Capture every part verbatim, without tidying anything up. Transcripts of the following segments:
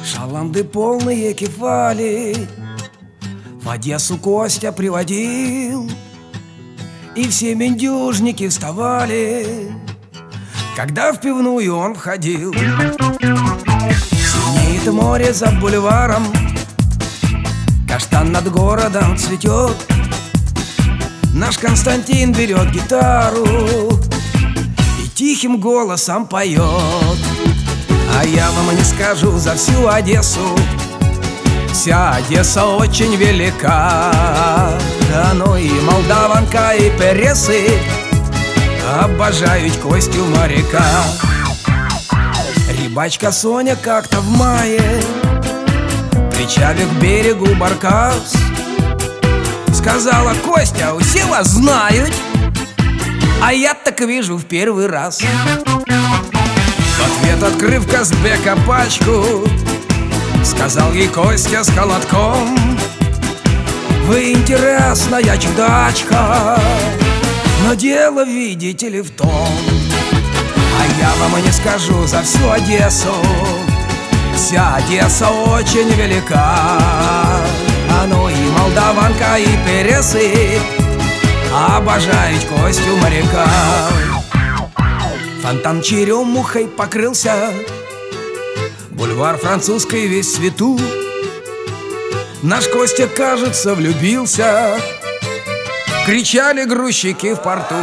Шаланды полные кефали в Одессу Костя приводил, и все мендюжники вставали, когда в пивную он входил. Синеет море за бульваром, каштан над городом цветет. Наш Константин берет гитару и тихим голосом поет. А я вам не скажу за всю Одессу, вся Одесса очень велика. Да ну и молдаванка, и пересы обожают Костю моряка. Рыбачка Соня как-то в мае, причалив к берегу баркас, сказала: Костя, все вас знают, а я так вижу в первый раз. В ответ, открыв Казбека пачку, сказал ей Костя с холодком: вы интересная чудачка, но дело, видите ли, в том. А я вам и не скажу за всю Одессу, вся Одесса очень велика. А ну и молдаванка, и пересы обожают Костю моряка. Фонтан черемухой покрылся, бульвар французской весь в цвету. Наш Костя, кажется, влюбился, кричали грузчики в порту.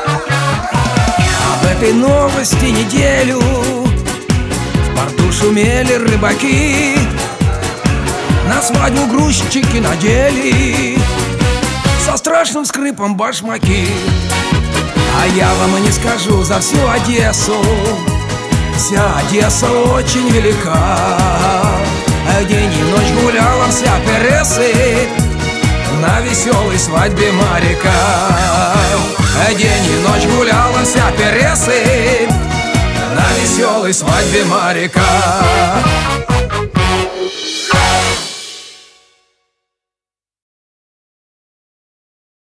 Об этой новости неделю в порту шумели рыбаки, на свадьбу грузчики надели со страшным скрипом башмаки. А я вам и не скажу за всю Одессу, вся Одесса очень велика. День и ночь гуляла вся пересы на веселой свадьбе моряка. День и ночь гуляла вся пересы на веселой свадьбе моряка.